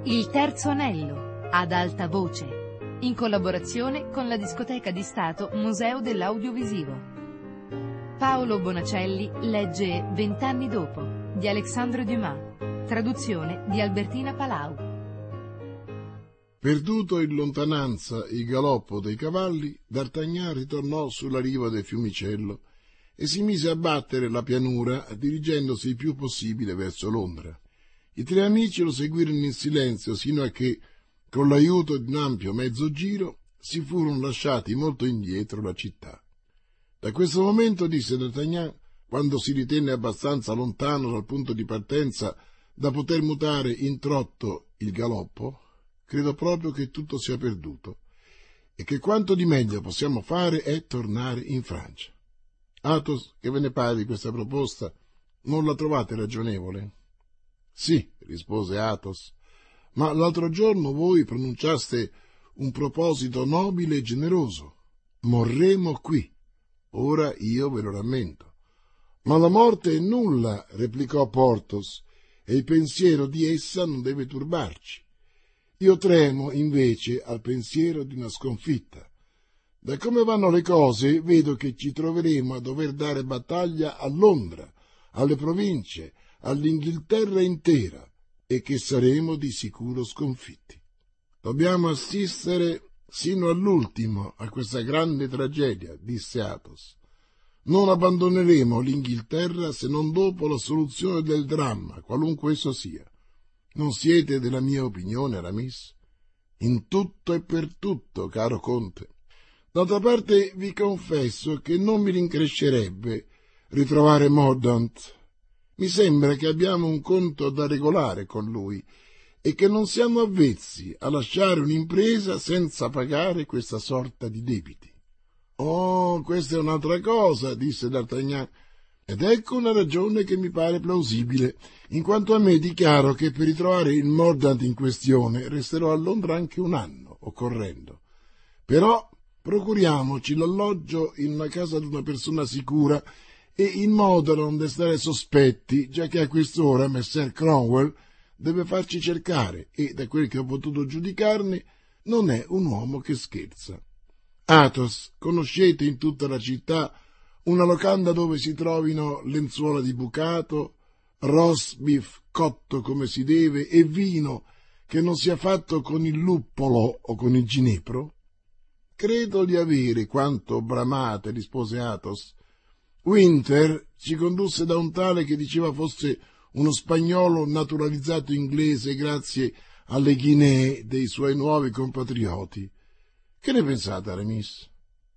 Il terzo anello, ad alta voce, in collaborazione con la Discoteca di Stato Museo dell'Audiovisivo. Paolo Bonacelli legge 20 anni dopo, di Alexandre Dumas, traduzione di Albertina Palau. Perduto in lontananza il galoppo dei cavalli, D'Artagnan ritornò sulla riva del fiumicello e si mise a battere la pianura, dirigendosi il più possibile verso Londra. I tre amici lo seguirono in silenzio sino a che, con l'aiuto di un ampio mezzo giro, si furono lasciati molto indietro la città. Da questo momento, disse D'Artagnan, quando si ritenne abbastanza lontano dal punto di partenza da poter mutare in trotto il galoppo, credo proprio che tutto sia perduto e che quanto di meglio possiamo fare è tornare in Francia. Athos, che ve ne pare di questa proposta? Non la trovate ragionevole? Sì, rispose Athos, ma l'altro giorno voi pronunciaste un proposito nobile e generoso. Morremo qui. Ora io ve lo rammento. Ma la morte è nulla, replicò Porthos, e il pensiero di essa non deve turbarci. Io tremo, invece, al pensiero di una sconfitta. Da come vanno le cose, vedo che ci troveremo a dover dare battaglia a Londra, alle province, all'Inghilterra intera, e che saremo di sicuro sconfitti. Dobbiamo assistere sino all'ultimo a questa grande tragedia, disse Athos. Non abbandoneremo l'Inghilterra se non dopo la soluzione del dramma, qualunque esso sia. Non siete della mia opinione, Aramis? In tutto e per tutto, caro conte. D'altra parte vi confesso che non mi rincrescerebbe ritrovare Mordaunt. Mi sembra che abbiamo un conto da regolare con lui e che non siamo avvezzi a lasciare un'impresa senza pagare questa sorta di debiti. Oh, questa è un'altra cosa, disse D'Artagnan, ed ecco una ragione che mi pare plausibile. In quanto a me, dichiaro che per ritrovare il Mordaunt in questione resterò a Londra anche un anno, occorrendo. Però procuriamoci l'alloggio in una casa di una persona sicura e in modo da non destare sospetti, già che a quest'ora Messer Cromwell deve farci cercare e, da quel che ho potuto giudicarne, non è un uomo che scherza. Athos, conoscete in tutta la città una locanda dove si trovino lenzuola di bucato, roast beef cotto come si deve e vino che non sia fatto con il luppolo o con il ginepro? Credo di avere quanto bramate, rispose Athos. Winter ci condusse da un tale che diceva fosse uno spagnolo naturalizzato inglese grazie alle ghinee dei suoi nuovi compatrioti. Che ne pensate, Aramis?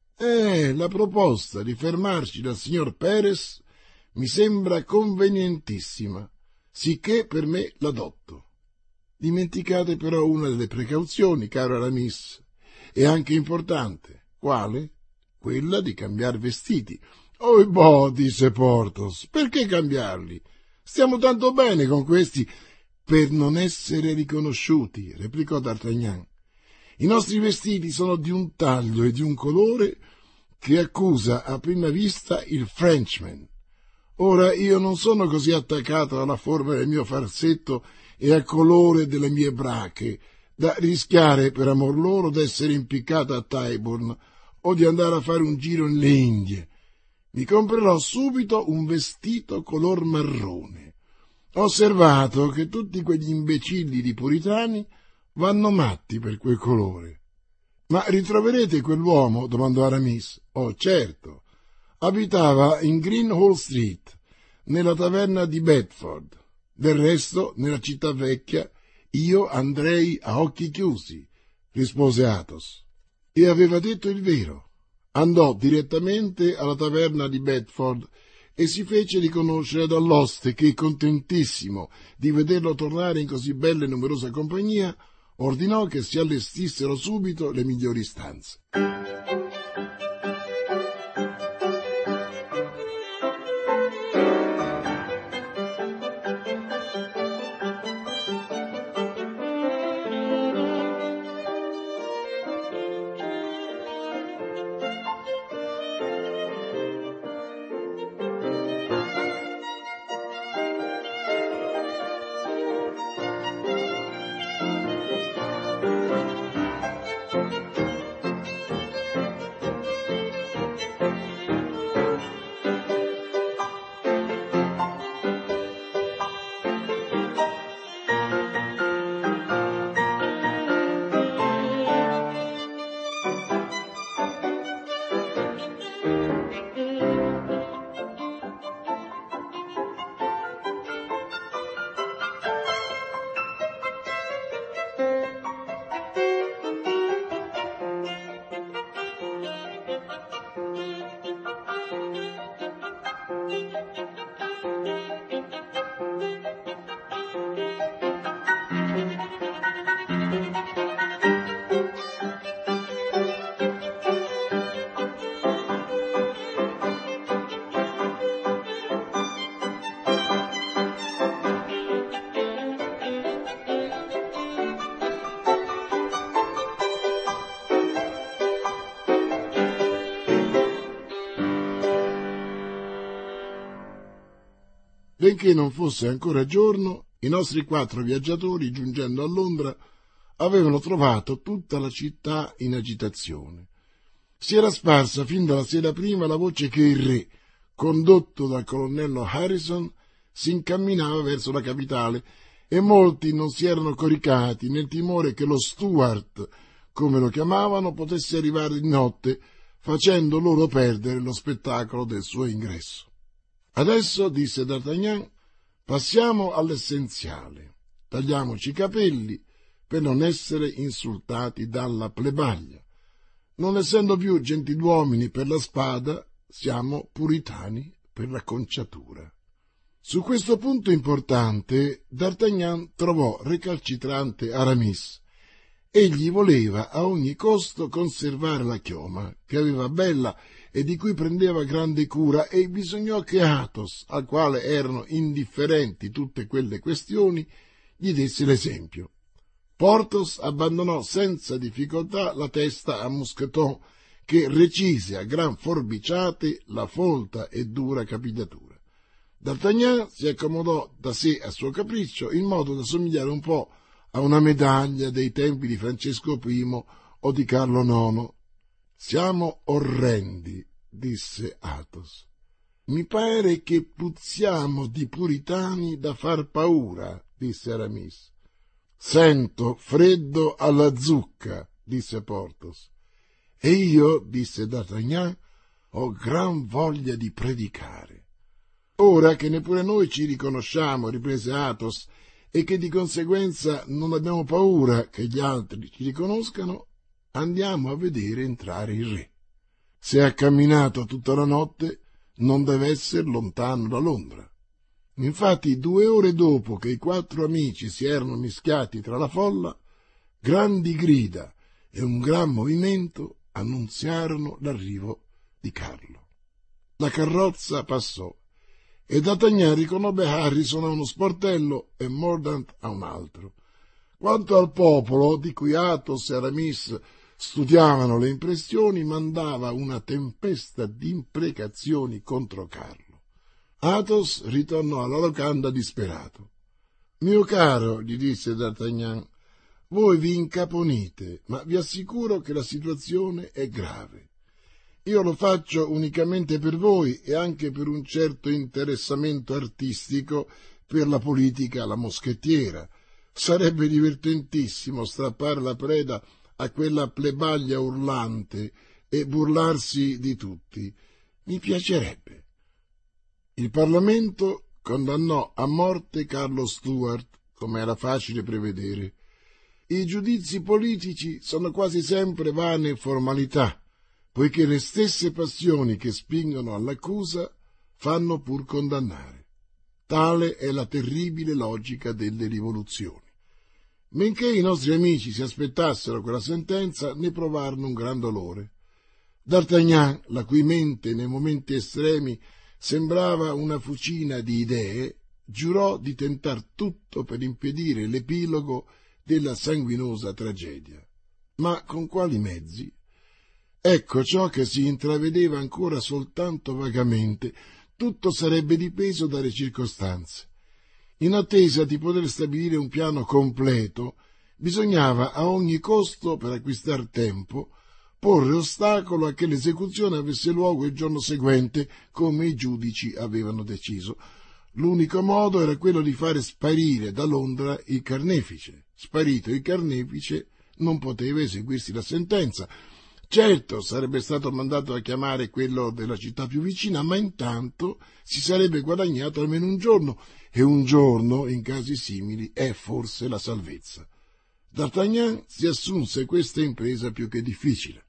La proposta di fermarci dal signor Perez mi sembra convenientissima, sicché per me l'adotto. Dimenticate però una delle precauzioni, caro Aramis, e anche importante. Quale? Quella di cambiare vestiti. Oh, boh, disse Porthos, perché cambiarli? Stiamo tanto bene con questi. Per non essere riconosciuti, replicò D'Artagnan. I nostri vestiti sono di un taglio e di un colore che accusa a prima vista il Frenchman. Ora io non sono così attaccato alla forma del mio farsetto e al colore delle mie brache da rischiare per amor loro d'essere impiccato a Tyburn o di andare a fare un giro nelle Indie. Mi comprerò subito un vestito color marrone. Ho osservato che tutti quegli imbecilli di puritani vanno matti per quel colore. Ma ritroverete quell'uomo? Domandò Aramis. Oh, certo. Abitava in Greenhall Street, nella taverna di Bedford. Del resto, nella città vecchia, io andrei a occhi chiusi, rispose Athos. E aveva detto il vero. Andò direttamente alla taverna di Bedford e si fece riconoscere dall'oste che, contentissimo di vederlo tornare in così bella e numerosa compagnia, ordinò che si allestissero subito le migliori stanze. Benché non fosse ancora giorno, i nostri 4 viaggiatori, giungendo a Londra, avevano trovato tutta la città in agitazione. Si era sparsa fin dalla sera prima la voce che il re, condotto dal colonnello Harrison, si incamminava verso la capitale e molti non si erano coricati nel timore che lo Stuart, come lo chiamavano, potesse arrivare di notte, facendo loro perdere lo spettacolo del suo ingresso. Adesso, disse D'Artagnan, passiamo all'essenziale. Tagliamoci i capelli per non essere insultati dalla plebaglia. Non essendo più gentiluomini per la spada, siamo puritani per la conciatura. Su questo punto importante, D'Artagnan trovò recalcitrante Aramis. Egli voleva a ogni costo conservare la chioma, che aveva bella e di cui prendeva grande cura, e bisognò che Athos, al quale erano indifferenti tutte quelle questioni, gli desse l'esempio. Porthos abbandonò senza difficoltà la testa a Mousqueton, che recise a gran forbiciate la folta e dura capigliatura. D'Artagnan si accomodò da sé a suo capriccio, in modo da somigliare un po' a una medaglia dei tempi di Francesco I o di Carlo IX. «Siamo orrendi», disse Athos. «Mi pare che puzziamo di puritani da far paura», disse Aramis. «Sento freddo alla zucca», disse Porthos. «E io», disse D'Artagnan, «ho gran voglia di predicare». «Ora che neppure noi ci riconosciamo», riprese Athos, «e che di conseguenza non abbiamo paura che gli altri ci riconoscano, andiamo a vedere entrare il re. Se ha camminato tutta la notte, non deve essere lontano da Londra». Infatti, 2 ore dopo che i 4 amici si erano mischiati tra la folla, grandi grida e un gran movimento annunziarono l'arrivo di Carlo. La carrozza passò e D'Artagnan riconobbe Harrison a uno sportello e Mordaunt a un altro. Quanto al popolo, di cui Athos e Aramis studiavano le impressioni, mandava una tempesta di imprecazioni contro Carlo. Athos ritornò alla locanda disperato. «Mio caro», gli disse D'Artagnan, «voi vi incaponite, ma vi assicuro che la situazione è grave. Io lo faccio unicamente per voi e anche per un certo interessamento artistico per la politica alla moschettiera. Sarebbe divertentissimo strappare la preda a quella plebaglia urlante e burlarsi di tutti. Mi piacerebbe». Il Parlamento condannò a morte Carlo Stuart, come era facile prevedere. I giudizi politici sono quasi sempre vane formalità, poiché le stesse passioni che spingono all'accusa fanno pur condannare. Tale è la terribile logica delle rivoluzioni. Benché i nostri amici si aspettassero quella sentenza, ne provarono un gran dolore. D'Artagnan, la cui mente nei momenti estremi sembrava una fucina di idee, giurò di tentar tutto per impedire l'epilogo della sanguinosa tragedia. Ma con quali mezzi? Ecco ciò che si intravedeva ancora soltanto vagamente. Tutto sarebbe dipeso dalle circostanze. In attesa di poter stabilire un piano completo, bisognava a ogni costo, per acquistar tempo, porre ostacolo a che l'esecuzione avesse luogo il giorno seguente, come i giudici avevano deciso. L'unico modo era quello di fare sparire da Londra il carnefice. Sparito il carnefice, non poteva eseguirsi la sentenza. Certo, sarebbe stato mandato a chiamare quello della città più vicina, ma intanto si sarebbe guadagnato almeno un giorno, e un giorno, in casi simili, è forse la salvezza. D'Artagnan si assunse questa impresa più che difficile.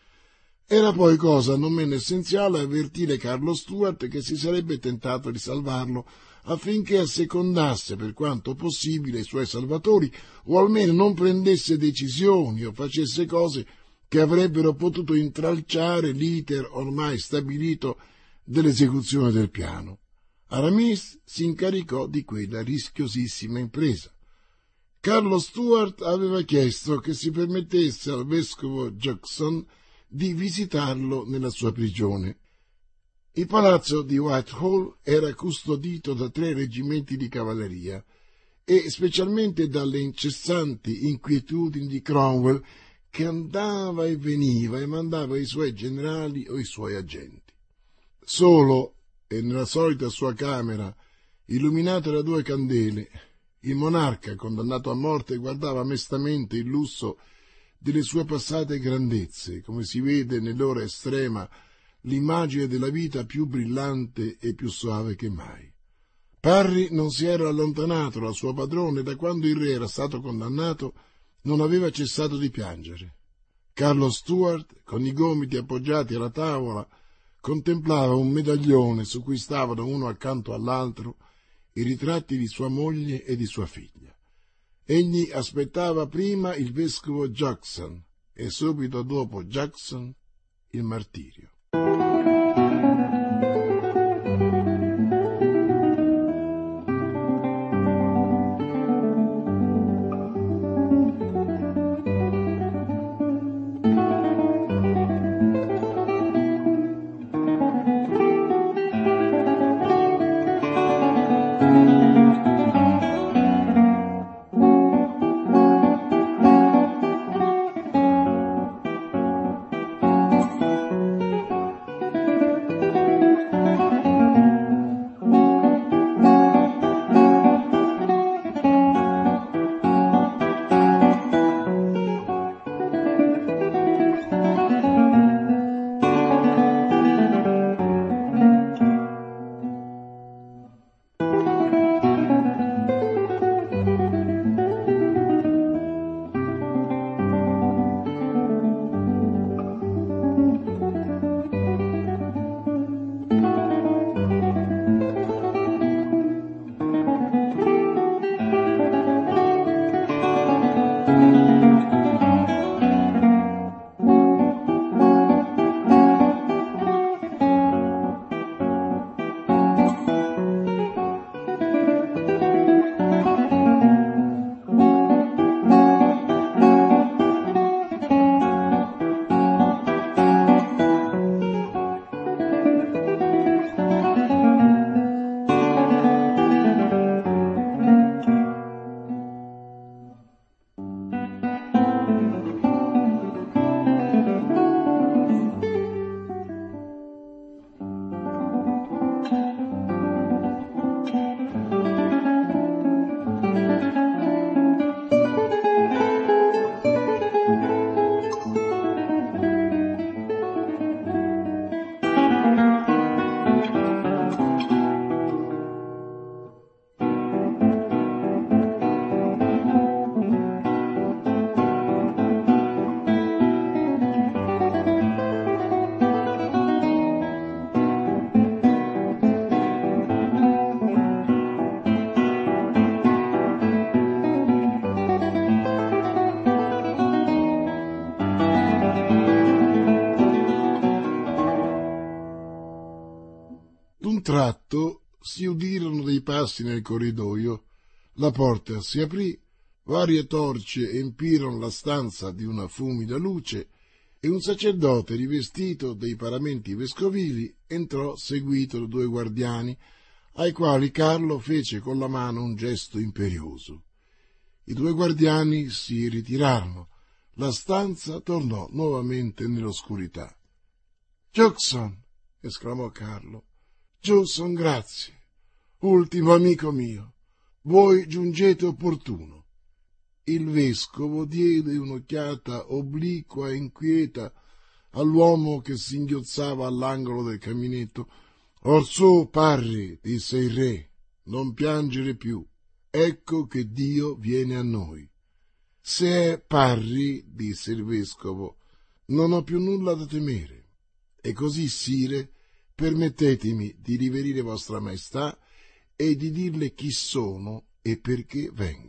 Era poi cosa non meno essenziale avvertire Carlo Stuart che si sarebbe tentato di salvarlo, affinché assecondasse per quanto possibile i suoi salvatori, o almeno non prendesse decisioni o facesse cose che avrebbero potuto intralciare l'iter ormai stabilito dell'esecuzione del piano. Aramis si incaricò di quella rischiosissima impresa. Carlo Stuart aveva chiesto che si permettesse al vescovo Jackson di visitarlo nella sua prigione. Il palazzo di Whitehall era custodito da 3 reggimenti di cavalleria e specialmente dalle incessanti inquietudini di Cromwell, che andava e veniva e mandava i suoi generali o i suoi agenti. Solo, e nella solita sua camera, illuminata da 2 candele, il monarca, condannato a morte, guardava mestamente il lusso delle sue passate grandezze, come si vede nell'ora estrema l'immagine della vita più brillante e più soave che mai. Parry non si era allontanato dal suo padrone, da quando il re era stato condannato non aveva cessato di piangere. Carlo Stuart, con i gomiti appoggiati alla tavola, contemplava un medaglione su cui stavano uno accanto all'altro i ritratti di sua moglie e di sua figlia. Egli aspettava prima il vescovo Jackson e subito dopo Jackson il martirio. D'un tratto si udirono dei passi nel corridoio, la porta si aprì, varie torce empirono la stanza di una fumida luce e un sacerdote rivestito dei paramenti vescovili entrò seguito da 2 guardiani, ai quali Carlo fece con la mano un gesto imperioso. I 2 guardiani si ritirarono, la stanza tornò nuovamente nell'oscurità. «Jackson!» esclamò Carlo. «Jackson, grazie. Ultimo amico mio, voi giungete opportuno». Il vescovo diede un'occhiata obliqua e inquieta all'uomo che singhiozzava all'angolo del caminetto. «Orsù, Parry», disse il re, «non piangere più. Ecco che Dio viene a noi». «Se è Parry», disse il vescovo, «non ho più nulla da temere. E così, sire, permettetemi di riverire vostra maestà e di dirle chi sono e perché vengo».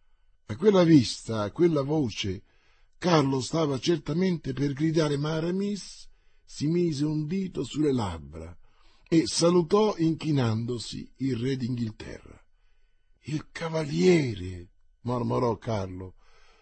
A quella vista, a quella voce, Carlo stava certamente per gridare, ma Aramis si mise un dito sulle labbra e salutò inchinandosi il re d'Inghilterra. «Il cavaliere», mormorò Carlo.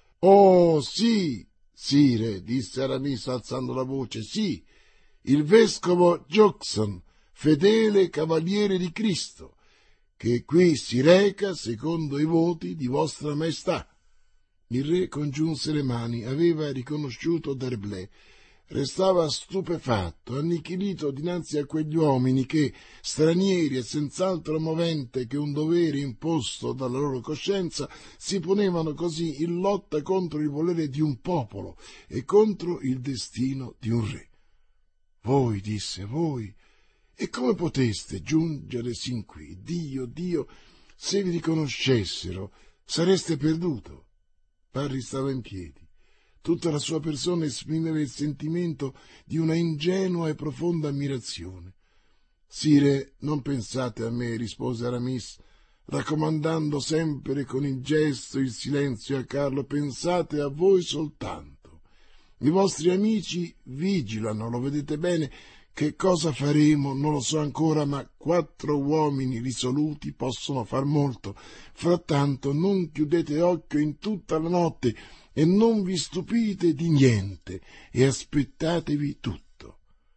«Oh, sì, sire», disse Aramis alzando la voce, «sì, il vescovo Jackson, fedele cavaliere di Cristo, che qui si reca secondo i voti di vostra maestà. Il re congiunse le mani, aveva riconosciuto D'Herblay, restava stupefatto, annichilito dinanzi a quegli uomini che, stranieri e senz'altro movente che un dovere imposto dalla loro coscienza, si ponevano così in lotta contro il volere di un popolo e contro il destino di un re. Voi, disse, voi, e come poteste giungere sin qui? Dio, se vi riconoscessero, sareste perduto. Parri stava in piedi. Tutta la sua persona esprimeva il sentimento di una ingenua e profonda ammirazione. Sire, non pensate a me, rispose Aramis, raccomandando sempre con il gesto il silenzio a Carlo, pensate a voi soltanto. I vostri amici vigilano, lo vedete bene. Che cosa faremo non lo so ancora, ma 4 uomini risoluti possono far molto. Frattanto non chiudete occhio in tutta la notte e non vi stupite di niente e aspettatevi tutto.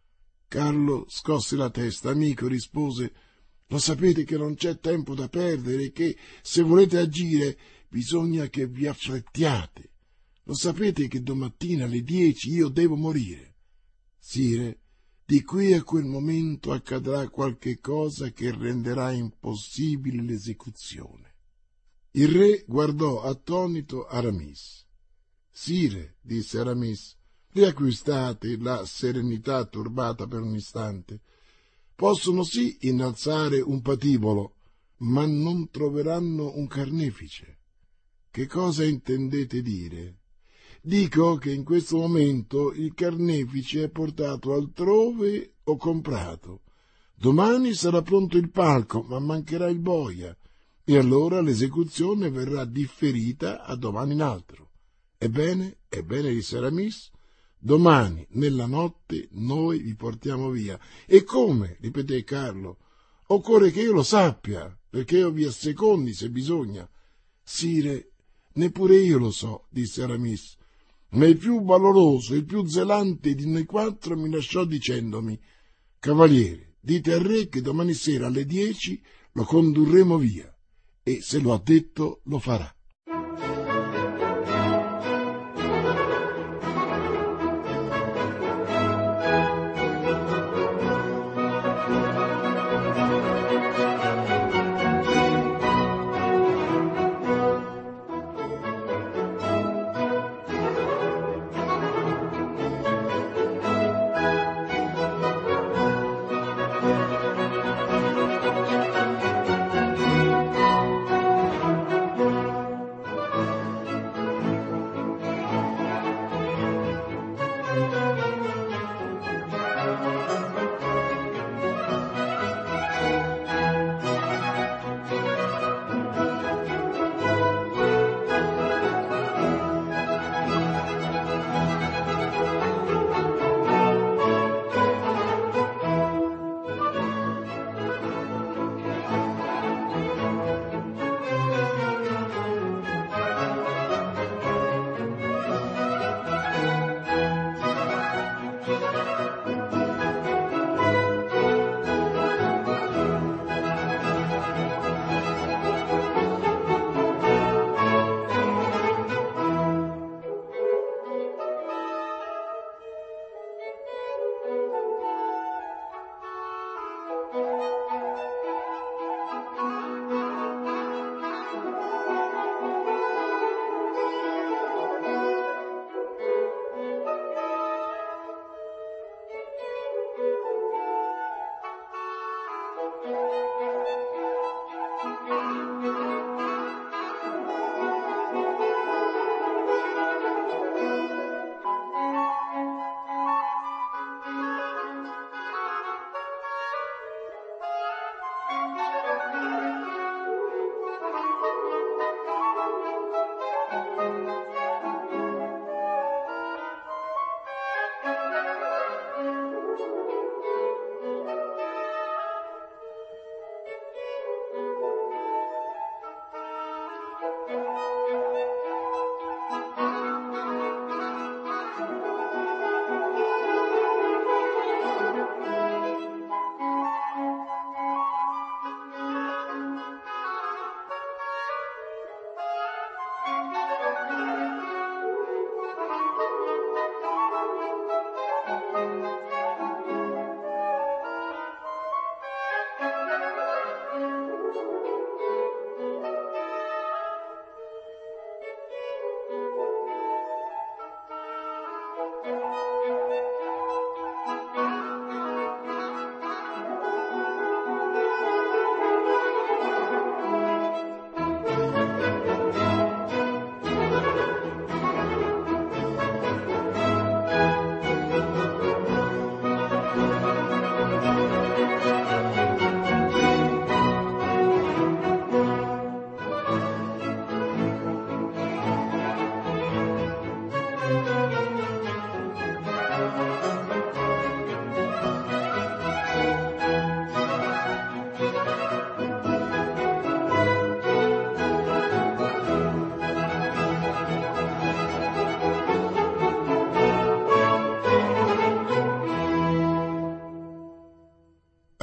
Carlo scosse la testa. Amico, rispose, lo sapete che non c'è tempo da perdere e che se volete agire bisogna che vi affrettiate. Lo sapete che domattina alle 10 io devo morire. Sire, di qui a quel momento accadrà qualche cosa che renderà impossibile l'esecuzione. Il re guardò attonito Aramis. Sire, disse Aramis, riacquistate la serenità turbata per un istante. Possono sì innalzare un patibolo, ma non troveranno un carnefice. Che cosa intendete dire? Dico che in questo momento il carnefice è portato altrove o comprato. Domani sarà pronto il palco, ma mancherà il boia, e allora l'esecuzione verrà differita a domani in altro. Ebbene, disse Aramis, domani nella notte noi vi portiamo via. E come? Ripeté Carlo. Occorre che io lo sappia, perché io vi assecondi se bisogna. Sire, neppure io lo so, disse Aramis, ma il più valoroso e il più zelante di noi 4 mi lasciò dicendomi, cavaliere, dite al re che domani sera alle 10 lo condurremo via, e se lo ha detto lo farà.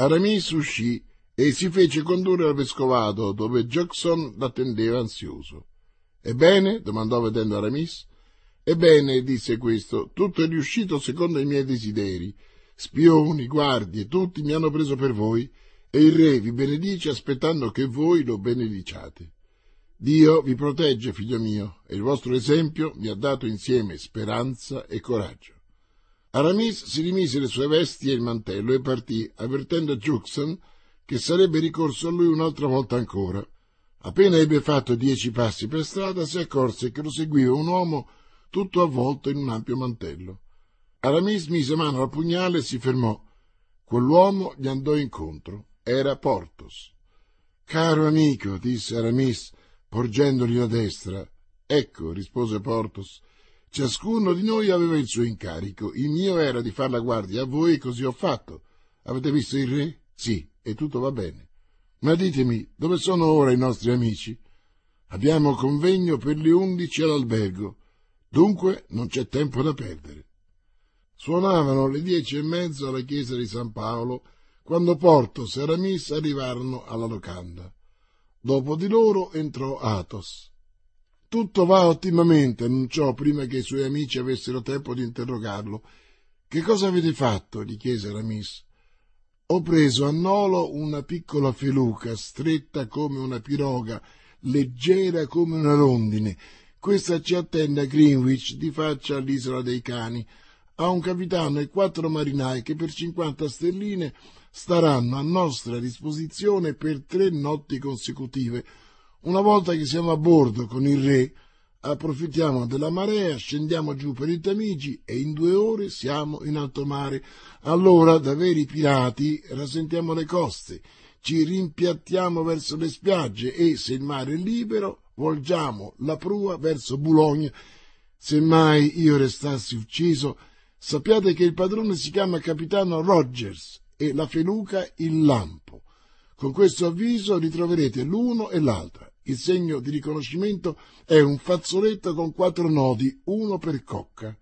Aramis uscì e si fece condurre al vescovado, dove Juxon l'attendeva ansioso. «Ebbene?» domandò vedendo Aramis. «Ebbene», disse questo, «tutto è riuscito secondo i miei desideri. Spioni, guardie, tutti mi hanno preso per voi, e il re vi benedice aspettando che voi lo benediciate. Dio vi protegge, figlio mio, e il vostro esempio mi ha dato insieme speranza e coraggio». Aramis si rimise le sue vesti e il mantello e partì, avvertendo Juxon che sarebbe ricorso a lui un'altra volta ancora. Appena ebbe fatto 10 passi per strada, si accorse che lo seguiva un uomo tutto avvolto in un ampio mantello. Aramis mise mano al pugnale e si fermò. Quell'uomo gli andò incontro. Era Porthos. «Caro amico», disse Aramis, porgendogli la destra. «Ecco», rispose Porthos, «ciascuno di noi aveva il suo incarico. Il mio era di far la guardia a voi, e così ho fatto. Avete visto il re? Sì, e tutto va bene. Ma ditemi, dove sono ora i nostri amici? Abbiamo convegno per le 11 all'albergo, dunque non c'è tempo da perdere». Suonavano le 10:30 alla chiesa di San Paolo, quando Porthos e Aramis arrivarono alla locanda. Dopo di loro entrò Athos. «Tutto va ottimamente», annunciò prima che i suoi amici avessero tempo di interrogarlo. «Che cosa avete fatto?» gli chiese Aramis. «Ho preso a nolo una piccola feluca, stretta come una piroga, leggera come una rondine. Questa ci attende a Greenwich, di faccia all'Isola dei Cani. Ha un capitano e 4 marinai che per 50 sterline staranno a nostra disposizione per 3 notti consecutive. Una volta che siamo a bordo con il re, approfittiamo della marea, scendiamo giù per il Tamigi e in 2 ore siamo in alto mare. Allora, da veri pirati, rasentiamo le coste, ci rimpiattiamo verso le spiagge e, se il mare è libero, volgiamo la prua verso Boulogne. Se mai io restassi ucciso, sappiate che il padrone si chiama capitano Rogers e la feluca il lampo. Con questo avviso ritroverete l'uno e l'altra. Il segno di riconoscimento è un fazzoletto con 4 nodi, uno per cocca».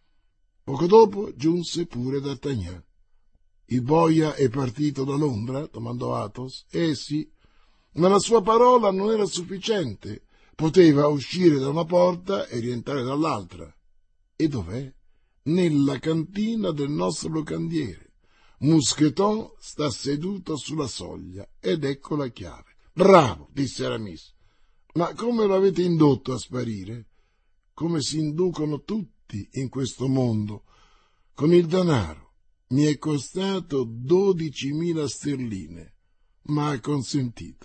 Poco dopo giunse pure D'Artagnan. «Il boia è partito da Londra?» domandò Athos. Sì, ma la sua parola non era sufficiente. Poteva uscire da una porta e rientrare dall'altra. E dov'è? Nella cantina del nostro locandiere. Mousqueton sta seduto sulla soglia ed ecco la chiave». «Bravo», disse Aramis. «Ma come lo avete indotto a sparire?» «Come si inducono tutti in questo mondo, con il denaro. Mi è costato 12.000 sterline, ma ha consentito».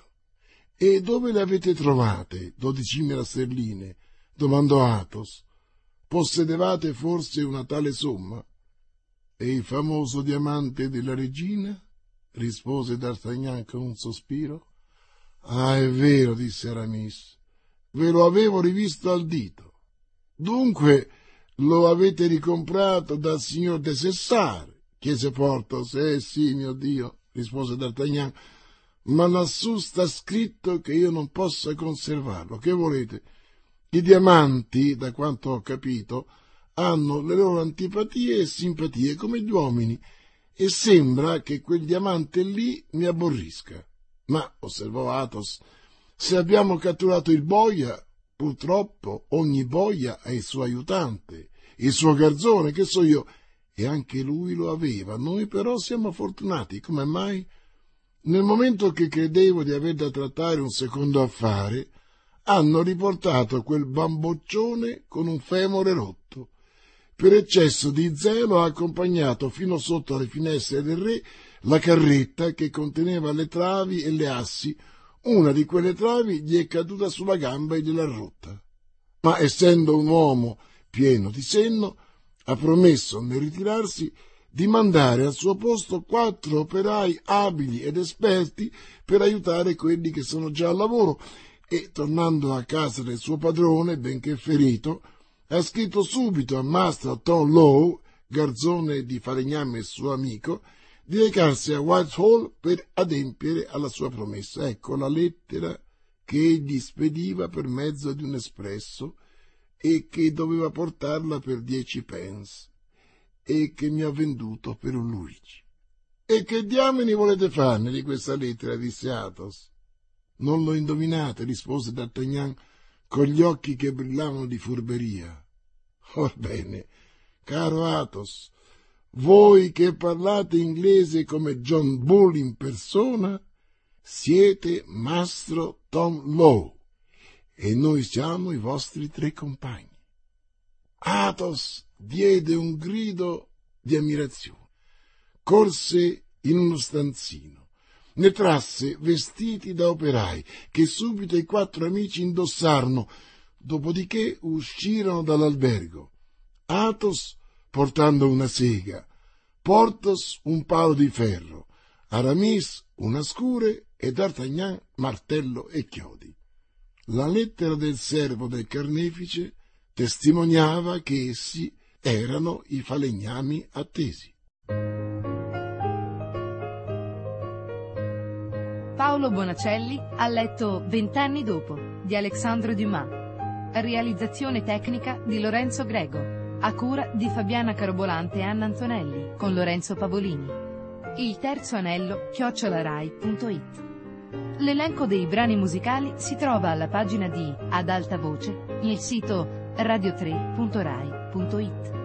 «E dove le avete trovate, 12.000 sterline?» domandò Athos. «Possedevate forse una tale somma?» «E il famoso diamante della regina?» rispose D'Artagnan con un sospiro. «Ah, è vero», disse Aramis, «ve lo avevo rivisto al dito». «Dunque lo avete ricomprato dal signor de Sessart?» chiese Porthos. Sì, mio Dio», rispose D'Artagnan, «ma lassù sta scritto che io non possa conservarlo. Che volete? I diamanti, da quanto ho capito, hanno le loro antipatie e simpatie come gli uomini, e sembra che quel diamante lì mi aborrisca». «Ma», osservò Athos, «se abbiamo catturato il boia, purtroppo ogni boia ha il suo aiutante, il suo garzone, che so io, e anche lui lo aveva. Noi però siamo fortunati. Come mai? Nel momento che credevo di aver da trattare un secondo affare, hanno riportato quel bamboccione con un femore rotto. Per eccesso di zelo ha accompagnato fino sotto alle finestre del re la carretta che conteneva le travi e le assi. Una di quelle travi gli è caduta sulla gamba e gliel'ha rotta. Ma essendo un uomo pieno di senno, ha promesso nel ritirarsi di mandare al suo posto 4 operai abili ed esperti per aiutare quelli che sono già al lavoro, e tornando a casa del suo padrone, benché ferito, ha scritto subito a Master Tom Lowe, garzone di falegname e suo amico, di recarsi a Whitehall per adempiere alla sua promessa. Ecco la lettera che egli spediva per mezzo di un espresso e che doveva portarla per 10 pence e che mi ha venduto per un Luigi. E che diamine volete farne di questa lettera? Disse Athos. Non lo indovinate, rispose D'Artagnan con gli occhi che brillavano di furberia. Orbene, caro Athos, voi che parlate inglese come John Bull in persona, siete Mastro Tom Lowe e noi siamo i vostri 3 compagni. Athos diede un grido di ammirazione, corse in uno stanzino, ne trasse vestiti da operai che subito i 4 amici indossarono, dopodiché uscirono dall'albergo. Athos portando una sega, Porthos un palo di ferro, Aramis una scure e D'Artagnan martello e chiodi. La lettera del servo del carnefice testimoniava che essi erano i falegnami attesi. Paolo Bonacelli ha letto 20 anni dopo di Alexandre Dumas. Realizzazione tecnica di Lorenzo Grego, a cura di Fabiana Carobolante e Anna Antonelli, con Lorenzo Pavolini. Il terzo anello @rai.it. L'elenco dei brani musicali si trova alla pagina di Ad alta voce nel sito radio3.rai.it.